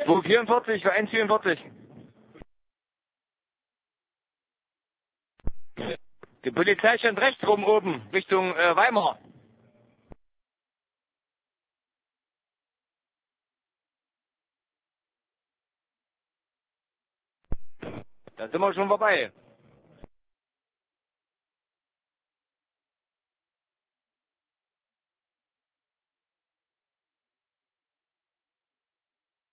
244 für 144. Die Polizei stand rechts rum oben, Richtung Weimar. Da sind wir schon vorbei.